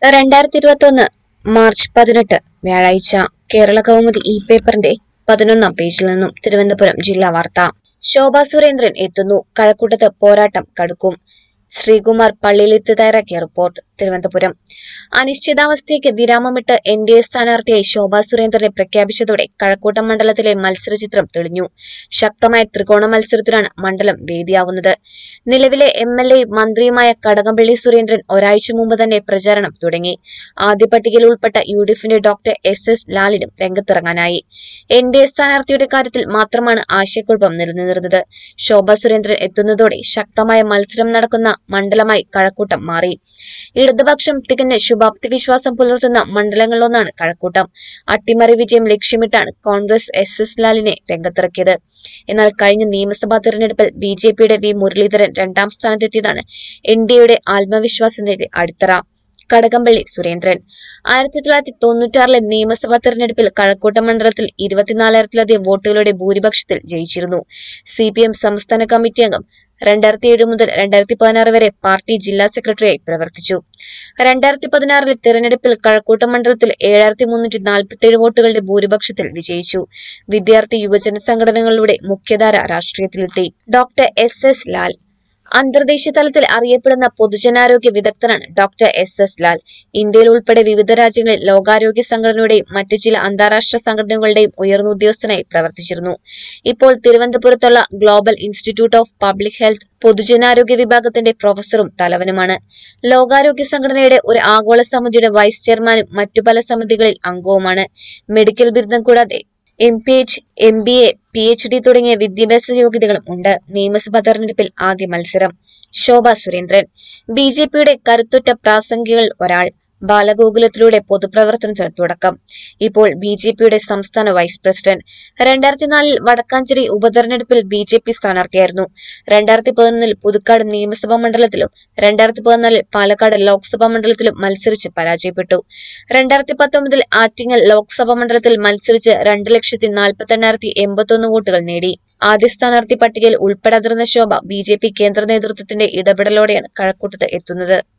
2021 March 18 വ്യാഴാഴ്ച കേരള കൗമുദി ഈ പേപ്പറിന്റെ 11-ാം പേജിൽ നിന്നും തിരുവനന്തപുരം ജില്ലാ വാർത്ത. ശോഭാ സുരേന്ദ്രൻ എത്തുന്നു, കഴക്കൂട്ടത്ത് പോരാട്ടം കടുക്കും. ശ്രീകുമാർ പള്ളിയിലെത്തി തയ്യാറാക്കിയ റിപ്പോർട്ട്. തിരുവനന്തപുരം. അനിശ്ചിതാവസ്ഥയ്ക്ക് വിരാമമിട്ട് NDA സ്ഥാനാർത്ഥിയായി ശോഭാ സുരേന്ദ്രനെ പ്രഖ്യാപിച്ചതോടെ കഴക്കൂട്ടം മണ്ഡലത്തിലെ മത്സരചിത്രം തെളിഞ്ഞു. ശക്തമായ ത്രികോണ മത്സരത്തിനാണ് മണ്ഡലം വേദിയാവുന്നത്. നിലവിലെ MLA മന്ത്രിയുമായ കടകംപള്ളി സുരേന്ദ്രൻ ഒരാഴ്ച മുമ്പ് തന്നെ പ്രചാരണം തുടങ്ങി. ആദ്യ പട്ടികയിൽ ഉൾപ്പെട്ട UDFന്റെ ഡോക്ടർ SS ലാലിനും രംഗത്തിറങ്ങാനായി. NDA സ്ഥാനാർത്ഥിയുടെ കാര്യത്തിൽ മാത്രമാണ് ആശയക്കുഴപ്പം നിലനിന്നിരുന്നത്. ശോഭാ സുരേന്ദ്രൻ എത്തുന്നതോടെ ശക്തമായ മത്സരം നടക്കുന്ന മണ്ഡലമായി കഴക്കൂട്ടം മാറി. ഇടതുപക്ഷം തികഞ്ഞ ശുഭാപ്തി വിശ്വാസം പുലർത്തുന്ന മണ്ഡലങ്ങളിലൊന്നാണ് കഴക്കൂട്ടം. അട്ടിമറി വിജയം ലക്ഷ്യമിട്ടാണ് കോൺഗ്രസ് SS ലാലിനെ രംഗത്തിറക്കിയത്. എന്നാൽ കഴിഞ്ഞ നിയമസഭാ തെരഞ്ഞെടുപ്പിൽ BJPയുടെ V മുരളീധരൻ രണ്ടാം സ്ഥാനത്തെത്തിയതാണ് NDAയുടെ ആത്മവിശ്വാസത്തിന്റെ അടിത്തറ. കടകംപള്ളി സുരേന്ദ്രൻ 1996 നിയമസഭാ തെരഞ്ഞെടുപ്പിൽ കഴക്കൂട്ടം മണ്ഡലത്തിൽ 24,000-ലധികം വോട്ടുകളുടെ ഭൂരിപക്ഷത്തിൽ ജയിച്ചിരുന്നു. CPM സംസ്ഥാന കമ്മിറ്റി അംഗം. 2007 മുതൽ 2016 വരെ പാർട്ടി ജില്ലാ സെക്രട്ടറിയായി പ്രവർത്തിച്ചു. 2016 തെരഞ്ഞെടുപ്പിൽ കഴക്കൂട്ടം മണ്ഡലത്തിൽ 7,347 വോട്ടുകളുടെ ഭൂരിപക്ഷത്തിൽ വിജയിച്ചു. വിദ്യാർത്ഥി യുവജന സംഘടനകളിലൂടെ മുഖ്യധാര രാഷ്ട്രീയത്തിലെത്തി. Doctor SS Lal. അന്തർദേശീയ തലത്തിൽ അറിയപ്പെടുന്ന പൊതുജനാരോഗ്യ വിദഗ്ധനാണ് ഡോക്ടർ SS ലാൽ. ഇന്ത്യയിൽ ഉൾപ്പെടെ വിവിധ രാജ്യങ്ങളിൽ ലോകാരോഗ്യ സംഘടനയുടെയും മറ്റു ചില അന്താരാഷ്ട്ര സംഘടനകളുടെയും ഉയർന്ന ഉദ്യോഗസ്ഥനായി പ്രവർത്തിച്ചിരുന്നു. ഇപ്പോൾ തിരുവനന്തപുരത്തുള്ള global institute of public health പൊതുജനാരോഗ്യ വിഭാഗത്തിന്റെ പ്രൊഫസറും തലവനുമാണ്. ലോകാരോഗ്യ സംഘടനയുടെ ഒരു ആഗോള സമിതിയുടെ വൈസ് ചെയർമാനും മറ്റു പല സമിതികളിൽ അംഗവുമാണ്. മെഡിക്കൽ ബിരുദം കൂടാതെ MPH, MBA, PhD തുടങ്ങിയ വിദ്യാഭ്യാസ യോഗ്യതകളും ഉണ്ട്. നിയമസഭാ തെരഞ്ഞെടുപ്പിൽ ആദ്യ മത്സരം. ശോഭാ സുരേന്ദ്രൻ. BJPയുടെ കരുത്തുറ്റ പ്രാസംഗികളിൽ ഒരാൾ. ബാലഗോകുലത്തിലൂടെ പൊതുപ്രവർത്തനത്തിന് തുടക്കം. ഇപ്പോൾ BJPയുടെ സംസ്ഥാന വൈസ് പ്രസിഡന്റ്. 2004 വടക്കാഞ്ചേരി ഉപതെരഞ്ഞെടുപ്പിൽ BJP സ്ഥാനാർത്ഥിയായിരുന്നു. 2011 പുതുക്കാട് നിയമസഭാ മണ്ഡലത്തിലും 2014 പാലക്കാട് ലോക്സഭാ മണ്ഡലത്തിലും മത്സരിച്ച് പരാജയപ്പെട്ടു. 2019 ആറ്റിങ്ങൽ ലോക്സഭാ മണ്ഡലത്തിൽ മത്സരിച്ച് 2,48,081 വോട്ടുകൾ നേടി. ആദ്യ സ്ഥാനാർത്ഥി പട്ടികയിൽ ഉൾപ്പെടാതിരുന്ന ശോഭ BJP കേന്ദ്ര നേതൃത്വത്തിന്റെ ഇടപെടലോടെയാണ് കഴക്കൂട്ടത്ത് എത്തുന്നത്.